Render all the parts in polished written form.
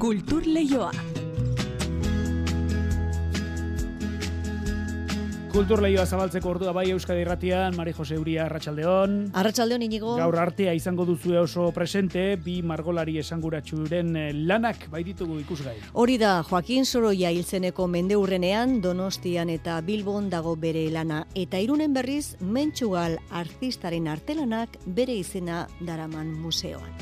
Kultur Leioa. Kultur Leioa zabaltzeko ordua bai Euskadi Irratian, Mari Jose Uria, Arratsaldeon. Arratsaldeon Inigo. Gaur artea izango duzue oso presente, bi margolari esanguratsuren lanak bai ditugu ikusgai. Hori da, Joaquin Sorolla hilzeneko mendeurrenean Donostian eta Bilbon dago bere lana, eta Irunen berriz Mentxugal artistaren artelanak bere izena daraman museoan.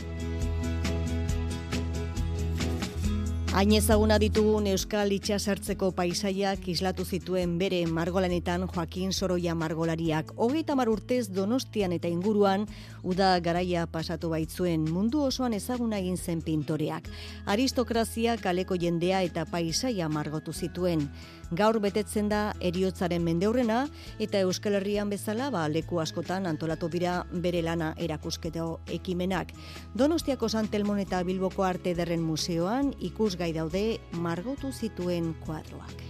Hain ezaguna ditugun Euskal itxasartzeko paisaiak islatu zituen bere margolanetan Joaquin Sorolla margolariak. 30 urtez Donostian eta inguruan uda garaia pasatu baitzuen, mundu osoan ezaguna egin zen pintoreak. Aristokrazia, kaleko jendea eta paisaia margotu zituen. Gaur betetzen da heriotzaren mendeurrena eta Euskal Herrian bezala leku askotan antolatu dira bere lana erakusketa ekimenak. Donostiako San Telmon eta Bilboko Arte Ederren Museoan ikusgai daude margotu zituen kuadroak.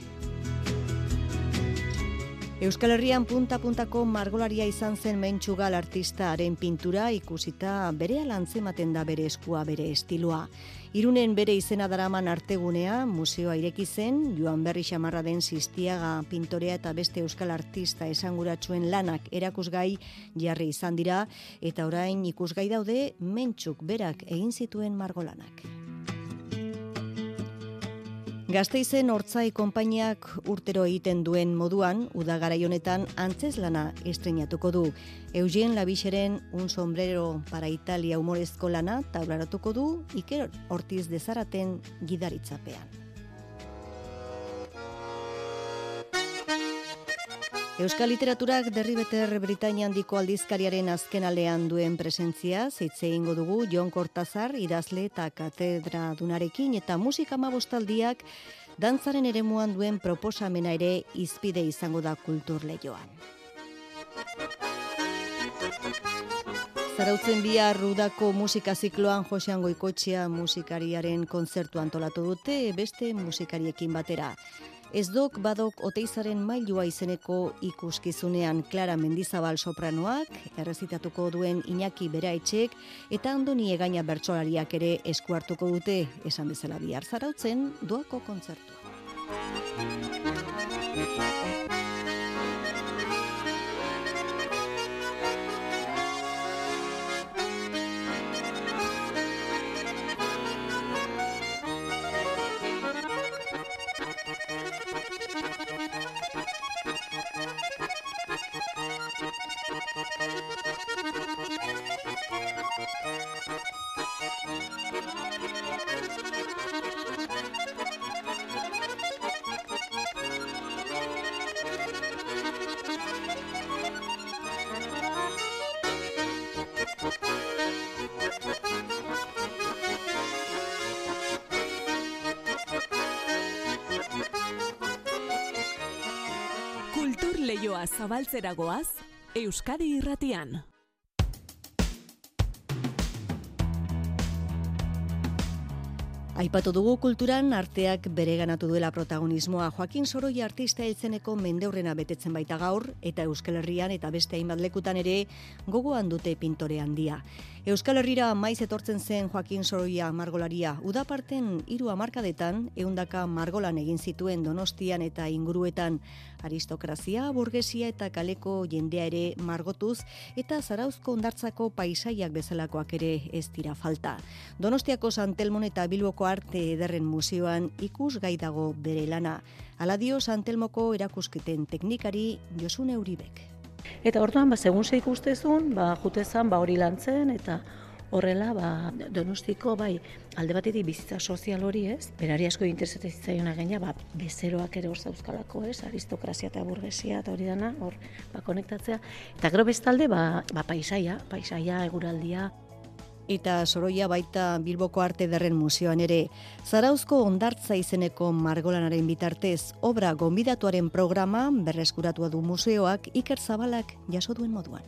Euskal Herrian punta-puntako margolaria izan zen Mentxugal artistaren pintura ikusita berehala antzematen da bere eskua, bere estiloa. Irunen bere izena daraman artegunea museoa ireki zen, Joan Berri Xamarra den Sistiaga pintorea eta beste euskal artista esanguratsuen lanak erakusgai jarri izan dira, eta orain ikusgai daude Mentxuk berak egin zituen margolanak. Gasteizen Hortzai konpainiak urtero egiten duen moduan, uda garai honetan antzeslana estreinatuko du. Eugen Labixeren Un sombrero para Italia humorezko lana taularatuko du Iker Ortiz de Zaraten gidaritzapean. Euskal Literaturak Derribeter Britainia handiko aldizkariaren azken aldean duen presentzia, hitz egingo dugu Jon Kortazar idazle eta katedradunarekin, eta musika amabostaldiak dantzaren eremuan duen proposamena ere hizpide izango da Kultur Leioan. Zarautzen bihar udako musika zikloan Josean Goikoetxea musikariaren kontzertu antolatu dute beste musikariekin batera. Ez dok badok Oteizaren mailua izeneko ikuskizunean Clara Mendizabal sopranoak, errezitatuko duen Iñaki Beraetxek eta Andoni Egaña bertsolariak ere esku hartuko dute, esan bezala bihar Zarautzen doako kontzertua. Kultur Leioa zabaltzera goaz, Euskadi Irratian. Aipatu dugu kulturan arteak bereganatu duela protagonismoa. Joaquin Sorolla artista hilzeneko mendeurrena betetzen baita gaur, eta Euskal Herrian eta beste hainbat lekutan ere gogoan dute pintore handia. Euskal Herrira maiz etortzen zen Joaquin Sorolla margolaria. Udaparten 3 hamarkadetan 100 margolan egin zituen Donostian eta inguruetan, aristokrazia, burgesia eta kaleko jendea ere margotuz, eta Zarauzko hondartzako paisaiak bezalakoak ere ez dira falta. Donostiako San Telmon eta Bilboko Arte Ederren Museoan ikusgai dago bere lana. Hala dio San Telmoko erakusketen teknikari Josune Uribek. Eta orduan, segun ze ikustezun, jutezan hori lantzen, eta horrela, Donostiko, alde batetik bizitza sozial hori, ez? Berari asko interesatzen zitzaiona gaina, bezeroak ere hor zauzkalako, ez? Aristokrazia eta burgesia eta hori dana, hor, konektatzea. Eta gero bestalde, paisaia, eguraldia. Eta Sorolla baita Bilboko Arte Ederren Museoan ere. Zarauzko hondartza izeneko margolanaren bitartez, obra gonbidatuaren programa berreskuratua du museoak Iker Zabalak jaso duen moduan.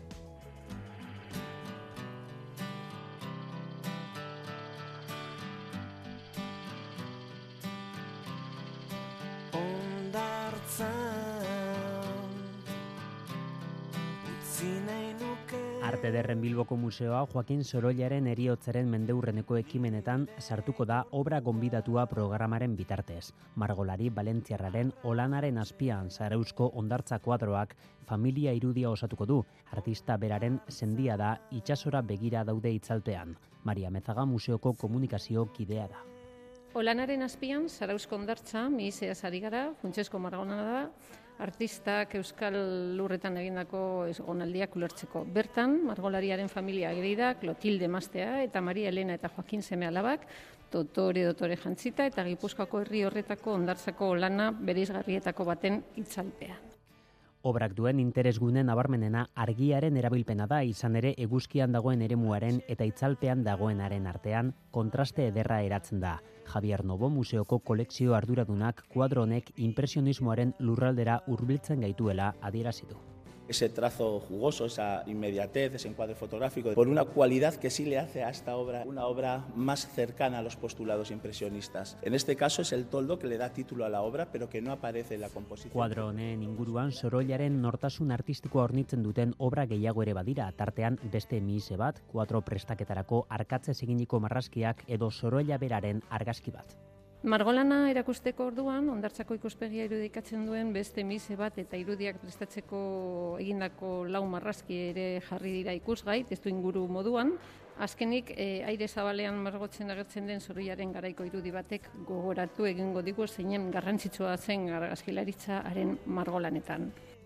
Arte Ederren Bilboko Museoa Joakin Sorollaren heriotzaren mendeurreneko ekimenetan sartuko da obra gonbidatua programaren bitartez. Margolari Valentziarraren Olanaren azpian Zarauzko hondartza kuadroak familia irudia osatuko du. Artista beraren sendia da, itsasora begira daude itzalpean. Maria Mezaga museoko komunikazio kidea da. Olanaren azpian, Zarauzko hondartza, mihiseaz ari gara, funtsezko margolana da, artistak Euskal Lurretan egindako egonaldiak ulertzeko. Bertan, margolariaren familia ageri da, Clotilde emaztea eta Maria Elena eta Joakin seme-alabak, dotore jantzita eta Gipuzkoako herri horretako hondartzako olana bereizgarrietako baten itzalpean. Obrak duen interesgune nabarmenena argiaren erabilpena da, izan ere eguzkian dagoen eremuaren eta itzalpean dagoenaren artean kontraste ederra eratzen da. Javier Novo museoko kolekzio arduradunak kuadro honek inpresionismoaren lurraldera hurbiltzen gaituela adierazi du. Ese trazo jugoso, esa inmediatez, ese encuadre fotográfico, por una cualidad que sí le hace a esta obra una obra más cercana a los postulados impresionistas. En este caso es el toldo que le da título a la obra, pero que no aparece en la composición. Kuadro honen inguruan Sorollaren nortasun artistikoa hornitzen duten obra gehiago ere badira, tartean beste mihise bat, kuadro prestaketarako arkatzez eginiko marrazkiak edo Sorolla beraren argazki bat. Margolana erakusteko orduan, hondartzako ikuspegia irudikatzen duen beste mihise bat eta irudiak prestatzeko egindako lau marrazki ere jarri dira ikusgai, testuinguru moduan. Azkenik, aire zabalean margotzen agertzen den Sorollaren garaiko irudi batek gogoratu egingo digu zeinen garrantzitsua zen argazkilaritzaren margolanetan.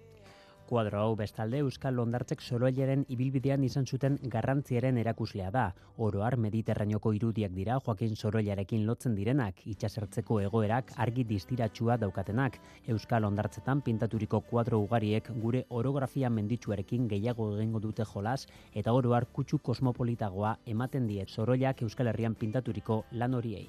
Kuadro hau bestalde Euskal hondartzek Sorollaren ibilbidean izan zuten garrantziaren erakuslea da. Oro har Mediterraneoko irudiak dira Joakin Sorollarekin lotzen direnak, itsasertzeko egoerak argi distiratsua daukatenak. Euskal hondartzetan pintaturiko kuadro ugariek gure orografia menditsuarekin gehiago egingo dute jolas eta oro har kutsu kosmopolitagoa ematen die Sorollak Euskal Herrian pintaturiko lan horiei.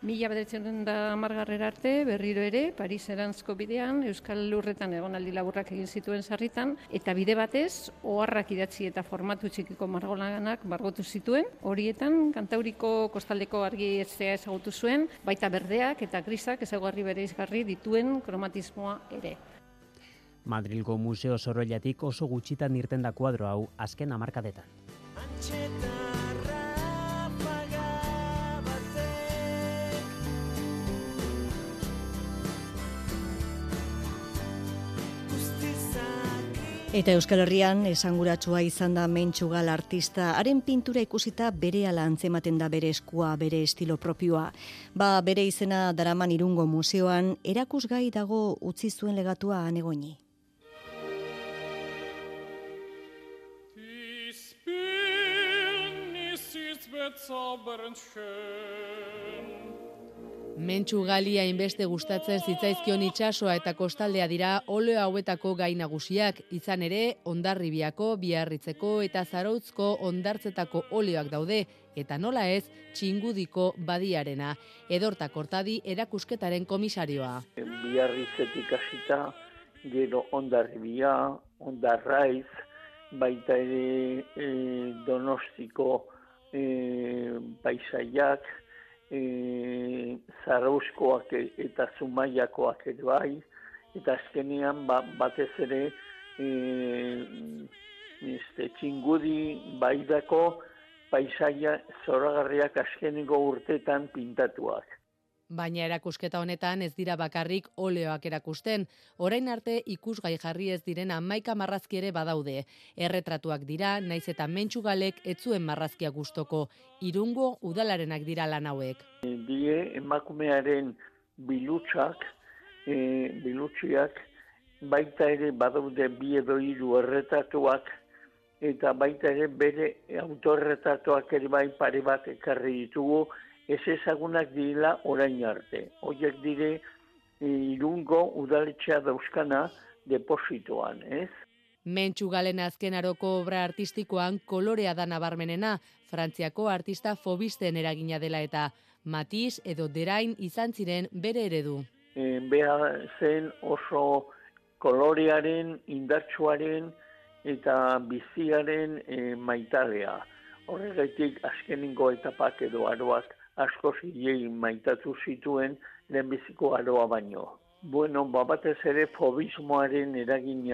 1910 arte, berriro ere, Paris erantzko bidean, Euskal Lurretan egonaldi laburrak egin zituen sarritan, eta bide batez, oharrak idatzi eta formatu txikiko margolanak margotu zituen. Horietan, Kantauriko kostaldeko argi ezea ezagutu zuen, baita berdeak eta grisak ezaugarri bereizgarri dituen kromatismoa ere. Madrilgo Museo Sorollatik oso gutxitan irten da kuadro hau azken hamarkadetan. Eta Euskal Herrian esanguratsua izan da Mentxugal artista, haren pintura ikusita berehala antzematen da bere eskua, bere estilo propioa. Bere izena daraman Irungo museoan erakusgai dago utzi zuen legatua Anegoni. Mentxugali hainbeste gustatzen zitzaizkion itsasoa eta kostaldea dira oleo hauetako gai nagusiak, izan ere Hondarribiako, Biarritzeko eta Zarautzko hondartzetako oleoak daude, eta nola ez Txingudiko badiarena. Edorta Kortadi erakusketaren komisarioa. Biarritzetik hasita, gero Hondarribia, Hondarraiz, baita ere Donostiko paisaiak, Zarauzkoak eta Zumaiakoak ere bai, eta azkenean batez ere Txingudi baidako paisaia zoragarriak azkeneko urtetan pintatuak. Baina erakusketa honetan ez dira bakarrik oleoak erakusten. Orain arte ikusgai jarri ez diren 11 marrazki ere badaude. Erretratuak dira, naiz eta Mentxugalek ez zuen marrazkia gustoko. Irungo udalarenak dira lan hauek. Die emakumearen bilutziak, baita ere badaude 2 edo 3 erretratuak, eta baita ere bere autorretratuak ere bai pare bat ekarri ditugu, ez ezagunak direla orain arte. Horiek dire Irungo udaletxea dauzkana depositoan, ez? Mentxugalen azken aroko obra artistikoan kolorea da nabarmenena, Frantziako artista fobisten eragina dela eta Matisse edo Derain izan ziren bere eredu. Beha zen oso kolorearen, indartsuaren eta biziaren maitalea. Horregatik azkenengo etapak edo aroak asko zilei maitatu zituen lehenbiziko aroa baino. Bueno, batez ere fobismoaren eragina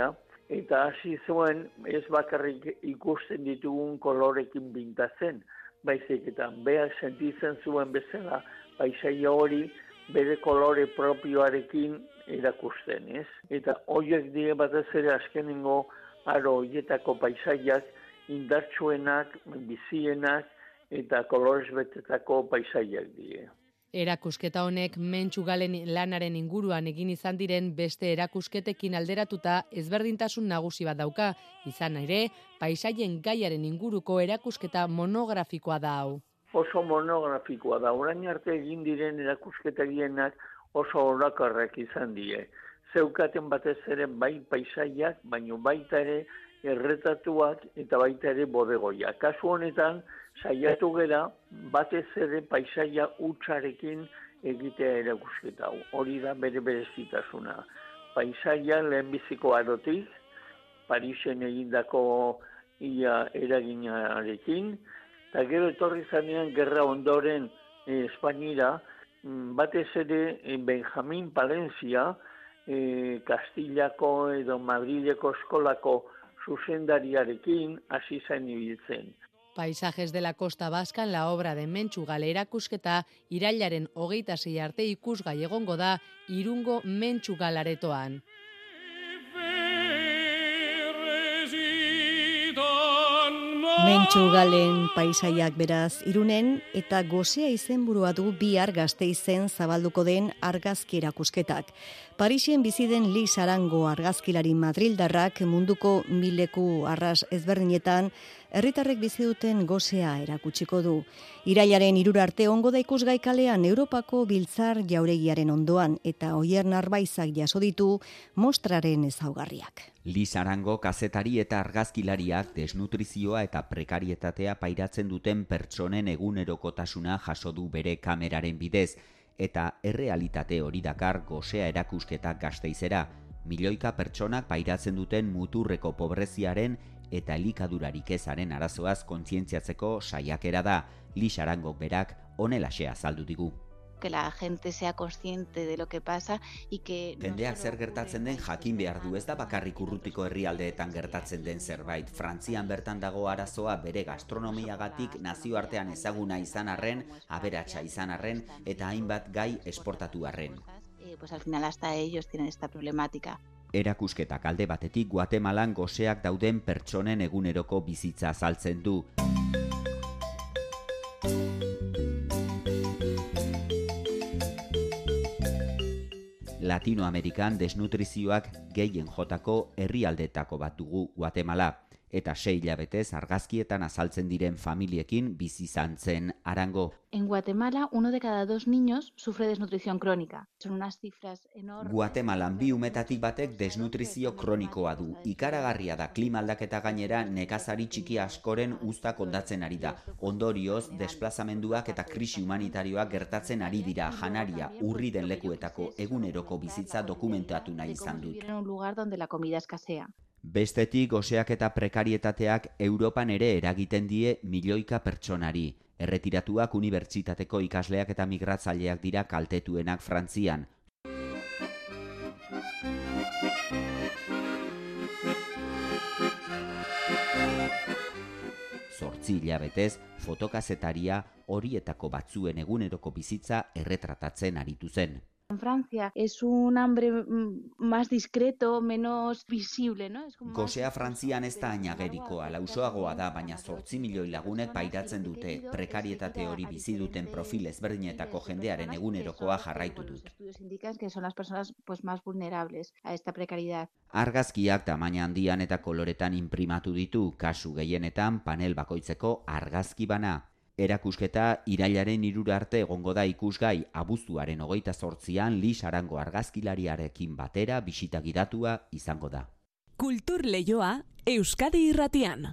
eta hasi zuen ez bakarrik ikusten ditugun kolorekin bintatzen, baizik eta behar sentitzen zuen bezala paisaia hori bere kolore propioarekin erakusten, ez? Eta horiek dire batez ere azkenengo aro horietako paisaiak indartsuenak, bizienak eta kolorez betetako paisaiak dire. Erakusketa honek Mentxu Galen lanaren inguruan egin izan diren beste erakusketekin alderatuta ezberdintasun nagusi bat dauka, izan ere, paisaien gaiaren inguruko erakusketa monografikoa da hau. Oso monografikoa da, orain arte egin diren erakusketegienak oso orakarrak izan die. Zeukaten batez ere bai paisaiak, baino baita ere erretatuak eta baita ere bodegoiak. Kasu honetan, saiatu gera, batez ere paisaia hutsarekin egitea erakusketa hau. Hori da bere berezitasuna. Paisaia lehenbiziko arotik, Parisen egindako ia eraginarekin, eta gero etorri zanean gerra ondoren Espainira, batez ere Benjamin Palencia, Kastillako edo Madrileko eskolako zuzendariarekin hasi zen ibiltzen. Paisajes de la Costa Vasca, la obra de Mentxu Gale erakusketa, irailaren 26 arte ikusgai egongo da Irungo Mentxu Gal aretoan. Mentxu Galen paisaiak beraz Irunen eta Gosea izenburua du bihar Gasteizen zabalduko den argazki erakusketak. Parisen bizi den Liz Arango argazkilari madrildarrak munduko mileku arras ezberdinetan herritarrek bizi duten Gosea erakutsiko du. Irailaren 3 arte ongo da ikusgai kalean Europako Biltzar jauregiaren ondoan eta Oier Narbaizak jaso ditu mostraren ezaugarriak. Liz Arango kazetari eta argazkilariak desnutrizioa eta prekarietatea pairatzen duten pertsonen egunerokotasuna jaso du bere kameraren bidez, eta errealitate hori dakar Gosea erakusketak Gasteizera, milioika pertsonak pairatzen duten muturreko pobreziaren eta elikadurarik ezaren arazoaz kontzientziatzeko saiakera da. Liz Arangok berak honelaxe azaldu digu. Que la gente sea consciente de lo que pasa y que jendeak zer gertatzen den jakin behar du, ez da bakarrik urrutiko herrialdeetan gertatzen den zerbait. Frantzian bertan dago arazoa bere gastronomiagatik nazioartean ezaguna izan arren, aberatsa izan arren eta hainbat gai esportatu arren. Pues al final hasta ellos tienen esta problemática. Erakusketak alde batetik Guatemalan goseak dauden pertsonen eguneroko bizitza azaltzen du. Latinoamerikan desnutrizioak gehien jotako herrialdetako bat dugu Guatemala, eta 6 hilabetez argazkietan azaltzen diren familiekin bizi izan zen Arango. En Guatemala, 1 de cada 2 niños sufre desnutrición crónica. Son unas cifras enormes. Guatemalan 2 umetatik batek desnutrizio kronikoa du. Ikaragarria da, klima aldaketa gainera nekazari txiki askoren uztak hondatzen ari da. Ondorioz, desplazamenduak eta krisi humanitarioak gertatzen ari dira. Janaria, urri den lekuetako eguneroko bizitza dokumentatu nahi izan dut. En un lugar donde la comida escasea. Bestetik, goseak eta prekarietateak Europan ere eragiten die milioika pertsonari. Erretiratuak, unibertsitateko ikasleak eta migratzaileak dira kaltetuenak Frantzian. Zortzi hilabetez, fotokazetaria horietako batzuen eguneroko bizitza erretratatzen aritu zen. En Francia es un hambre más discreto, menos visible, ¿no? Gosea Frantzian ez da ainagerikoa, lausoagoa da, baina 8 milioi lagunek pairatzen dute. Prekarietate hori bizi duten profil ezberdinetako jendearen egunerokoa jarraitu dut. Los estudios indican que son las personas pues más vulnerables a esta precariedad. Argazkiak tamaina handian eta koloretan inprimatu ditu, kasu gehienetan panel bakoitzeko argazki bana. Erakusketa irailaren 3 arte egongo da ikusgai, abuztuaren 28an Liz Arango argazkilariarekin batera bisita gidatua izango da. Kultur Leioa Euskadi Irratian.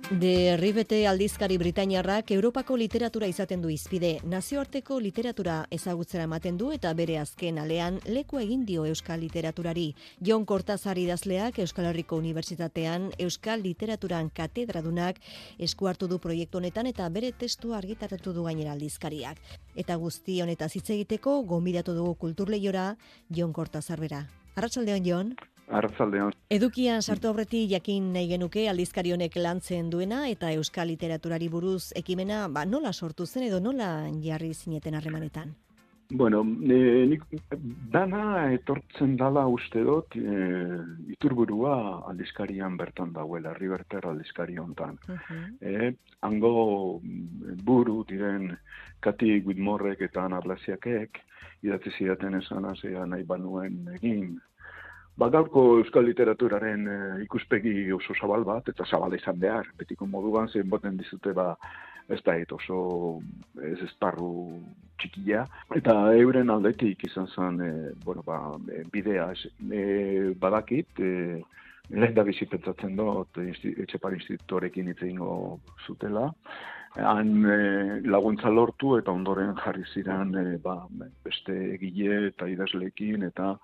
De Rivete aldizkari britainiarrak Europako literatura izaten du izpide. Nazioarteko literatura ezagutzera ematen du eta bere azken alean leku egin dio euskal literaturari. Jon Kortazar idazleak Euskal Herriko Unibertsitatean euskal literaturan katedradunak esku hartu du proiektu honetan eta bere testua argitaratu du gainera aldizkariak. Eta guzti honetaz hitz egiteko gonbidatu dugu kulturleiora Jon Kortazar bera. Arratsaldeon, Jon. Arratsaldeon. Edukian sartu aurretik jakin nahi genuke aldizkari honek lantzen duena eta euskal literaturari buruz ekimena nola sortu zen edo nola jarri zineten harremanetan? Bueno, nik dana etortzen dala uste dut iturburua aldizkarian bertan dagoela, Riverter aldizkari hontan. Hango buru diren Kati Whitmorek eta Ana Blasiakek idatzi zidaten esan azea nahi banuen egin. Gaurko euskal literaturaren ikuspegi oso zabal bat, eta zabala izan behar. Betiko moduan zein boten dizute ez da oso ez esparru txikia. Eta euren aldetik izan zen bidea badakit, lehen da bizi pentsatzen dut Etxepare institutorekin hitz egingo zutela. Han laguntza lortu eta ondoren jarri ziren beste egile eta idazleekin eta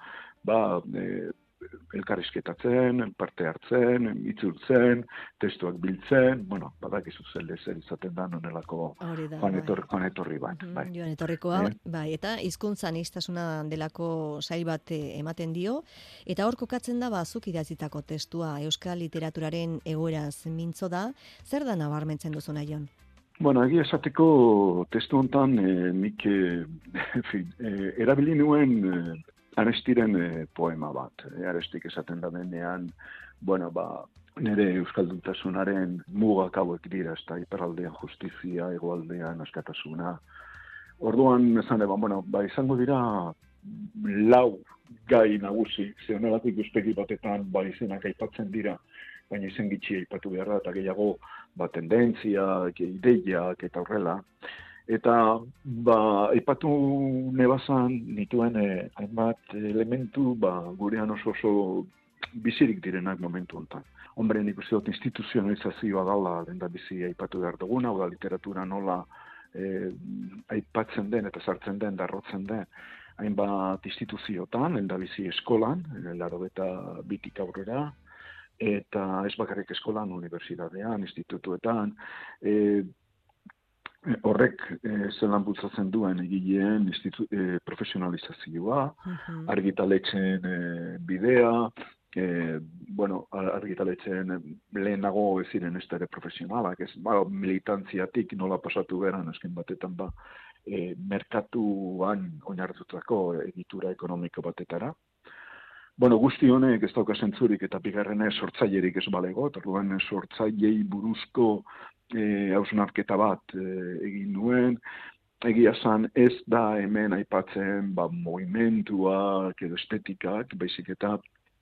elkarrizketatzen, parte hartzen, itzultzen, testuak biltzen, badakizu zer izaten da nonelako joan etorri bat. Joan etorrikoa, eta hizkuntza aniztasuna delako sail bat ematen dio, eta hor kokatzen da zuk idatzitako testua euskal literaturaren egoeraz mintzo da, zer da nabarmentzen duzuna, Jon? Egia esateko testu honetan nik erabili nuen Arestiren poema bat. Arestik esaten da denean, nire euskalduntasunaren mugak hauek dira, ez da, iparraldean justizia, hegoaldean askatasuna. Orduan, esan izango dira lau gai nagusi, zeonelako ikuspegi batetan izenak aipatzen dira, baina izen gitxi aipatu behar da, eta gehiago tendentzia, ideiak eta horrela. Eta aipatu nebazan nituen hainbat elementu gurean oso bizirik direnak momentu honetan. Hombre, nik uste dut instituzionalizazioa dala lenda bizi aipatu behar duguna, da literatura nola aipatzen den eta sartzen den, darrotzen den, hainbat instituziotan, lenda bizi eskolan, 82 aurrera, eta ez bakarrik eskolan, unibertsitatean, institutuetan, horrek zelan bultzatzen duen egileen profesionalizazioa, argitaletxen bidea, argitaletxen lehenago ez ziren ez ere profesionalak, militantziatik nola pasatu beran azken batetan merkatuan oinarritutako egitura ekonomiko batetara. Guzti honek ez dauka zentzurik eta bigarrenez sortzailerik ez balego, eta sortzailei buruzko hausnarketa bat egin nuen. Egia zan ez da hemen aipatzen movimentuak edo estetikak, baizik eta,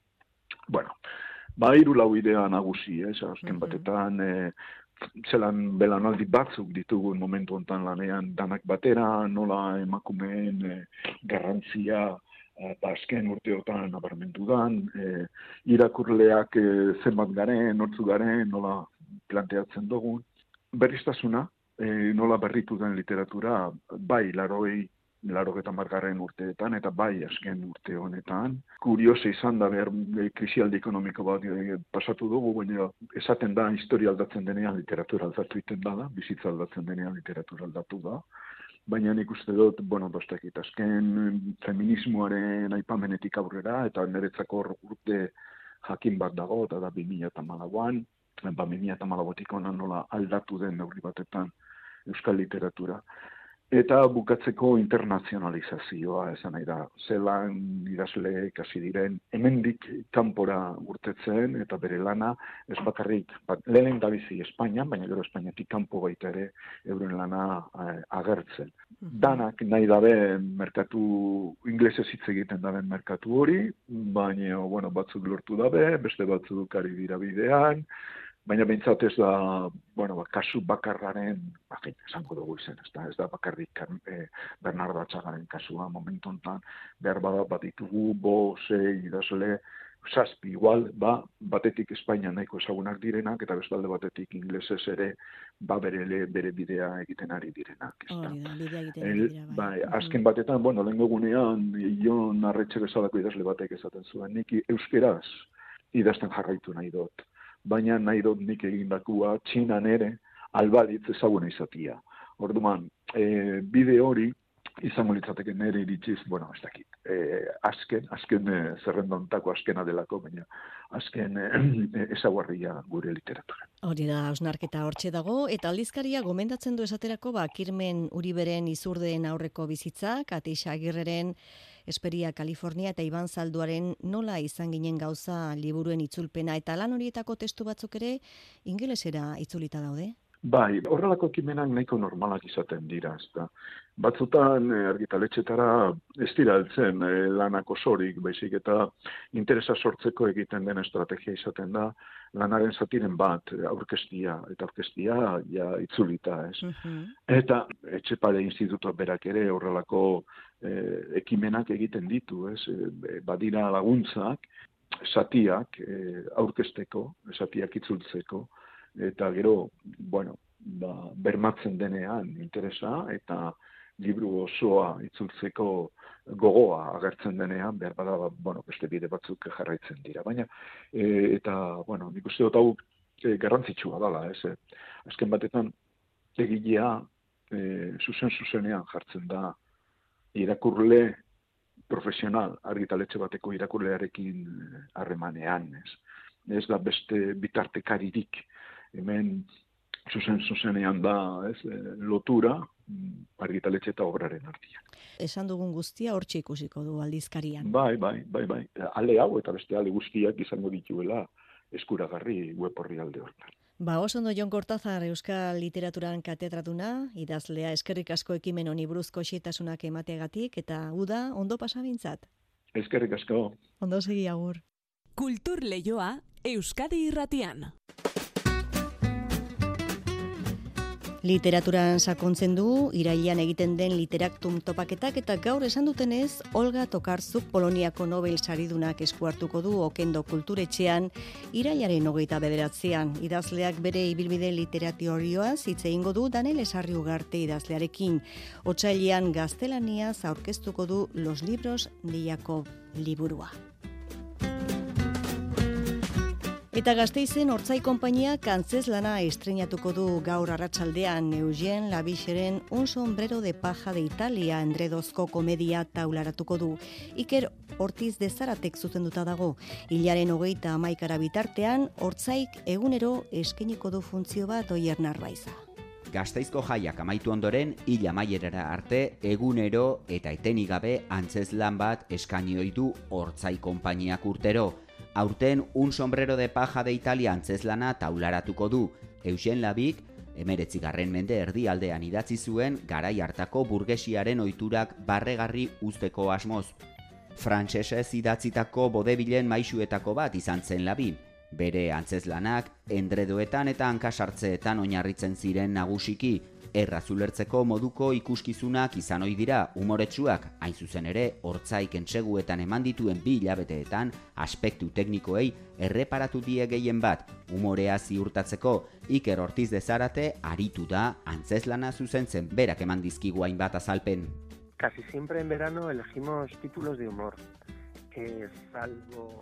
hiru lau idea nagusi, azken batetan, zelan belanaldi batzuk ditugun momentu honetan lanean danak batera, nola emakumeen garrantzia azken urteotan nabarmendu dan, irakurleak zenbat garen, nortzu garen, nola planteatzen dugun. Berriztasuna, nola berritu den literatura, bai 80 urteetan, eta bai azken urte honetan. Kuriosa izan da behar krisialdi ekonomiko bat pasatu dugu, baina esaten da historia aldatzen denean literatura aldatu iten da, bizitza aldatzen denean literatura aldatu da. Baina nik uste dut, azken feminismoaren aipamenetik aurrera, eta niretzako urte jakin bat dago, eta da 2014an, 2014tik ona nola aldatu den neurri batetan euskal literatura. Eta bukatzeko internazionalizazioa, esan nahi da, zelan idazleek hasi diren, hemendik kanpora urtetzen, eta bere lana, ez bakarrik, lehen da bizi Espainian, baina gero Espainiatik kanpo baita ere euren lana agertzen. Danak nahi dabe merkatu, inglesez hitz egiten daben merkatu hori, baina batzuk lortu dabe, beste batzuk ari dira bidean, baina behintzat ez da, kasu bakarraren, esango dugu izen, ez da bakarrik Bernardo Atxagaren kasua momentu honetan, behar bat ditugu, idazle 6 igual, batetik Espainia nahiko ezagunak direnak, eta bestalde batetik inglesez ere, bere bidea egiten ari direnak. Hori da, bidea egiten ari dira. Bai, azken batetan, lehengo egunean, Jon Arretxe bezalako idazle batek esaten zuen, nik euskeraz idazten jarraitu nahi dut. Baina nahi dut nik egindakua Txinan ere albalitz ezaguna izatia. Orduan, bide hori izango litzateke nire iritziz, ez dakit, azken zerrendontako azkena delako, baina azken ezaguarria gure literatura. Hori da, hausnarketa hortxe dago, eta aldizkaria gomendatzen du esaterako, Kirmen Uriberen Izurdeen aurreko bizitza, Katixa Agirreren Esperia Kalifornia eta Iban Zalduaren Nola izan ginen gauza liburuen itzulpena, eta lan horietako testu batzuk ere ingelesera itzulita daude? Bai, horrelako ekimenak nahiko normalak izaten dira, ezta. Batzutan argitaletxetara ez dira heltzen lanak osorik, baizik eta interesa sortzeko egiten den estrategia izaten da, lanaren zatiren bat aurkeztia, eta aurkeztia ja itzulita, ez. Eta Etxepare Institutoak berak ere horrelako ekimenak egiten ditu, ez. Badira laguntzak, zatiak aurkezteko, zatiak itzultzeko, eta gero, bermatzen denean interesa, eta liburu osoa itzultzeko gogoa agertzen denean, behar bada, beste bide batzuk jarraitzen dira. Baina, nik uste dut hau garrantzitsua dela, ez? Azken batetan, egilea zuzenean jartzen da irakurle profesional, argitaletxe bateko irakurlearekin harremanean, ez? Ez da beste bitartekaririk. Hemen zuzenean da lotura argitaletxe eta obraren artean. Esan dugun guztia hortxe ikusiko du aldizkarian. Bai. Ale hau eta beste ale guztiak izango dituela eskuragarri web orrialde hortan. Oso ondo Jon Kortazar Euskal Literaturan katedraduna, idazlea, eskerrik asko ekimen honi buruzko xehetasunak emateagatik, eta uda ondo pasabintzat. Eskerrik asko. Ondo segi agur. Kultur Leioa Euskadi Irratian. Literaturan sakontzen du, irailean egiten den Literaktum topaketak, eta gaur esan dutenez, Olga Tokarzuk Poloniako Nobel saridunak esku hartuko du Okendo Kulturetxean, irailaren 29an. Idazleak bere ibilbide literaturioaz hitz egingo du Daniel Esarri Ugarte idazlearekin. Otsailean gaztelaniaz aurkeztuko du Los Libros de Jacob liburua. Eta Gasteizen Hortzai konpainiak antzezlana estreinatuko du gaur arratsaldean. Eugene Labixeren Un sombrero de paja de Italia endredozko komedia taularatuko du. Iker Ortiz de Zaratek zuzenduta dago. Hilaren 31 bitartean, Hortzaik egunero eskainiko du funtzio bat Oier Narbaiza. Gasteizko jaiak amaitu ondoren, hil amaierara arte, egunero eta etenik gabe antzezlan bat eskaini du Hortzai konpainiak urtero. Aurten Un sombrero de paja de Italia antzezlana taularatuko du. Eugen Labik, 19. mende erdialdean idatzi zuen garai hartako burgesiaren ohiturak barregarri uzteko asmoz. Frantsesez idatzitako bodebilen maisuetako bat izan zen Labi. Bere antzezlanak endredoetan eta hankasartzeetan oinarritzen ziren nagusiki, erraz ulertzeko moduko ikuskizunak izan ohi dira umoretsuak, hain zuzen ere Hortzaik entseguetan eman dituen 2 hilabeteetan aspektu teknikoei erreparatu die gehien bat. Umorea ziurtatzeko Iker Ortiz de Zarate aritu da antzezlana zuzentzen, berak eman dizkigu hainbat azalpen. Casi siempre en verano elegimos títulos de humor, salvo...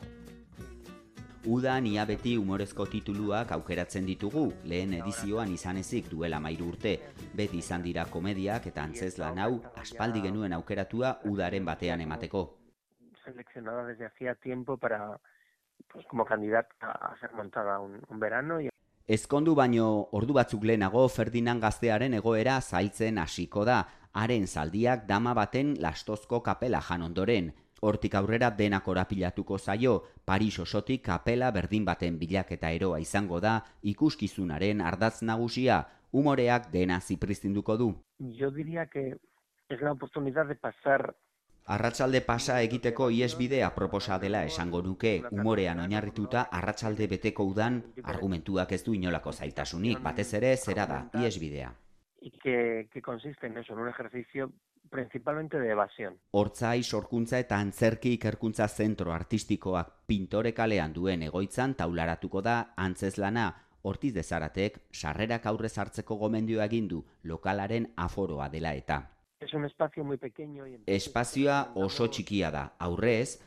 Udan ia beti humorezko tituluak aukeratzen ditugu, lehen edizioan izan ezik duela 13 urte. Beti izan dira komediak eta antzezlan hau aspaldi genuen aukeratua udaren batean emateko. Seleccionada desde hacía tiempo para, como candidata a ser montada un verano. Ezkondu baino ordu batzuk lehenago Ferdinand Gaztearen egoera zailtzen hasiko da, haren zaldiak dama baten lastozko kapela jan ondoren. Hortik aurrera dena korapilatuko zaio, Paris osotik kapela berdin baten bilaketa eroa izango da ikuskizunaren ardatz nagusia, umoreak dena zipristinduko du. Yo diría que es la oportunidad de pasar... Arratsalde pasa egiteko iesbidea proposa dela esango nuke, umorean oinarrituta arratsalde beteko udan argumentuak ez du inolako zailtasunik, batez ere zera da, iesbidea. Y que consiste en eso, en un ejercicio principalmente de evasión. Hortzai sorkuntza eta antzerki ikerkuntza zentro artistikoak Pintore kalean duen egoitzan taularatuko da antzezlana. Ortiz de Zaratek sarrerak aurrez hartzeko gomendioa egin du lokalaren aforoa dela eta. Es un espacio muy pequeño. Espazioa oso txikia da. Aurrez,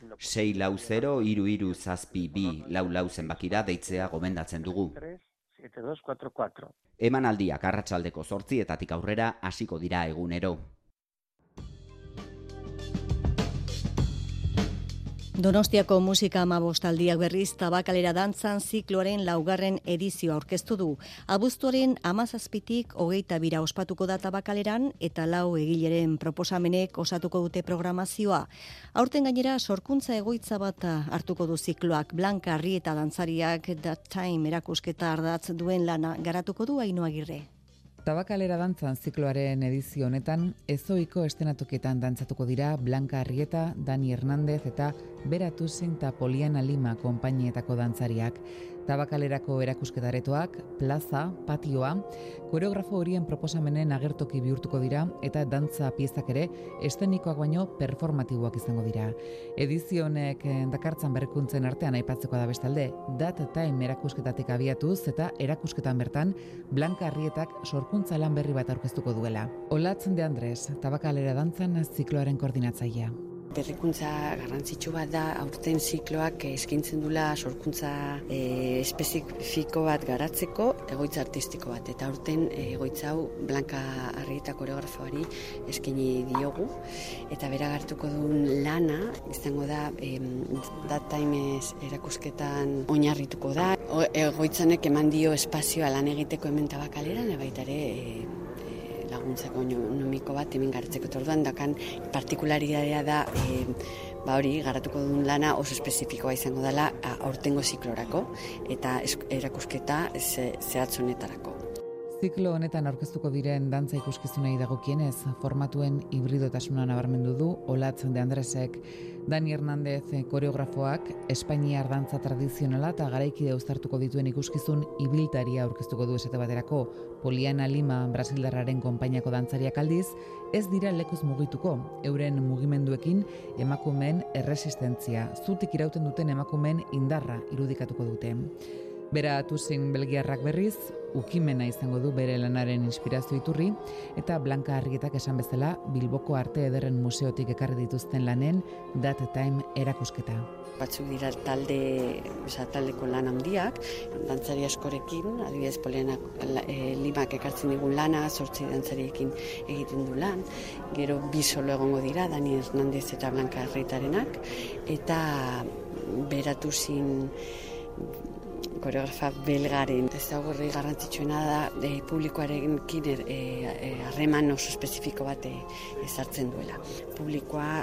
640-3372-4 zenbakira deitzea gomendatzen dugu. 7244. Emanaldiak arratsaldeko 8:00 aurrera hasiko dira egunero. Donostiako musika amabostaldiak berriz tabakalera dantzan zikloaren 4. edizioa aurkeztu du. Abuztuaren 17tik 22 ospatuko da tabakaleran eta 4 egileren proposamenek osatuko dute programazioa. Aurten gainera sorkuntza egoitza bat hartuko du zikloak. Blanka Arrieta dantzariak That Time erakusketa ardatz duen lana garatuko du Ainhoa Agirre. Tabakalera dantzan zikloaren edizio honetan ezoiko estenatokietan dantzatuko dira Blanka Arrieta, Dani Hernández eta Bera Tusin eta Poliana Lima konpainietako dantzariak. Tabakalerako erakusketaretoak, plaza, patioa, koreografo horien proposamenen agertoki bihurtuko dira eta dantza piezak ere estenikoak baino performatiboak izango dira. Edizio honek dakartzan berrikuntzen artean aipatzeko da bestalde, That Time erakusketatik abiatuz eta erakusketan bertan Blanka Arrietak sorkuntza lan berri bat aurkeztuko duela. Olatz de Andres, Tabakalera dantzan zikloaren koordinatzailea. Berrikuntza garrantzitsu bat da, aurten zikloak eskintzen dula sorkuntza espezifiko bat garatzeko egoitza artistiko bat. Eta aurten egoitza hau Blanka Arrieta koreografoari eskini diogu. Eta bera gartuko duen lana, izango da, That Time erakusketan oinarrituko da. Egoitzanek eman dio espazioa lan egiteko hemen Tabakaleran, baita ere laguntzeko nomiko bat hemen garatzeko. Orduan dakan partikularidadea da hori garatuko duen lana oso espezifikoa izango dela aurtengo ziklorako eta erakusketa zehatz honetarako. Ziklo honetan aurkeztuko diren dantza ikuskizunei dagokienez, formatuen hibridotasuna nabarmendu du Olatz de Andresek. Dani Hernández koreografoak Espainiar dantza tradizionala eta garaikide uztartuko dituen ikuskizun ibiltaria aurkeztuko du esate baterako. Poliana Lima brasildarraren konpainiako dantzariak aldiz, ez dira lekuz mugituko. Euren mugimenduekin emakumeen erresistentzia, zutik irauten duten emakumeen indarra irudikatuko dute. Bera Tusin belgiarrak berriz, ukimena izango du bere lanaren inspirazio iturri, eta Blanka Arrietak esan bezala Bilboko Arte Ederren Museotik ekarri dituzten lanen That Time erakusketa. Batzuk dira taldeko lan handiak, dantzari askorekin, adibidez Poliana Limak ekartzen digun lana, 8 dantzariekin egiten du lan, gero 2 solo egongo dira, Dani Hernández eta Blanka Arrietarenak, eta Bera Tusin koreografa belgaren ezagurri garrantzitsuena da publikoarekin harreman oso espezifiko bat ezartzen duela. Publikoa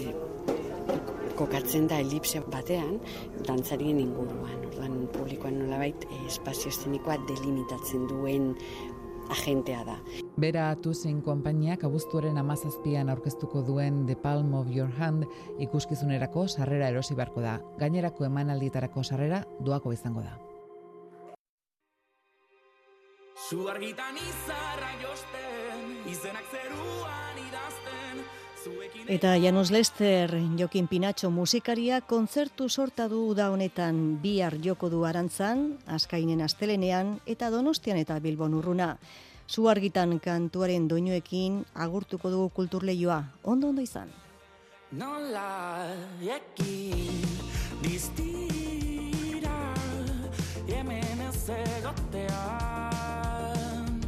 kokatzen da elipse batean dantzarien inguruan. Orduan publikoan nolabait espazio eszenikoa delimitatzen duen agentea da. Bera Tusin konpainiak abuztuaren 17an aurkeztuko duen The Palm of Your Hand ikuskizunerako sarrera erosi beharko da. Gainerako emanaldietarako sarrera doako izango da. Zu argitan izarra josten, izenak zeruan idazten. Eta Janus Lester, Jokin Pinatxo musikaria kontzertu sorta du da honetan bihar joko du Arantzan, Azkainen astelenean eta Donostian eta Bilbon urruna. Zu argitan kantuaren doinuekin agurtuko dugu kulturleioa. Ondo izan. Nola ekin diztira hemen ez egotean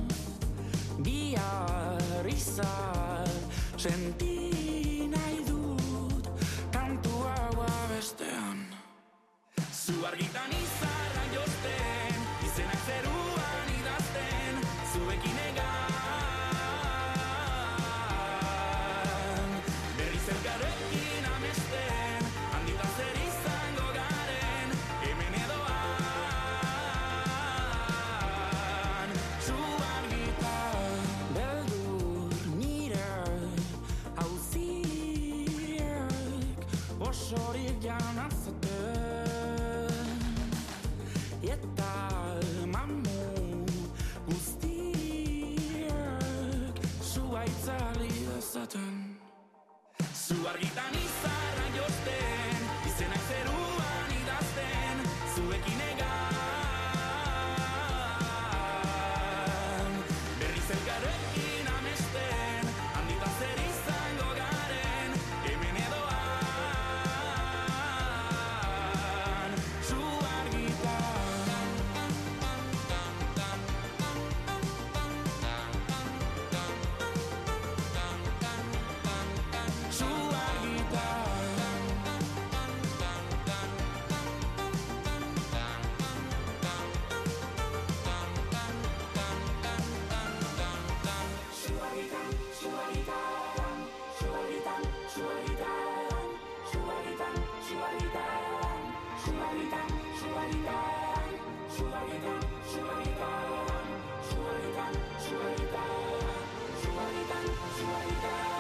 bihar izan senti nahi dut kantu hau abestean. Zu argitan izarra josten, izenak zeruan idazten, zuekin egan. Berriz elkarrekin amesten, handitan zer izango garen, hemen edoan. Zu argitan, beldur nire, hauziek, osorik janazaten. Eta mamu guztiek zuaitzari dezaten. Zu argitan izarra josten, izenak zeruan idazten, zuekin egan. Berriz elkarrekin amesten, handitan zer izango garen, hemen edoan. Zu argitan. Zu argitan.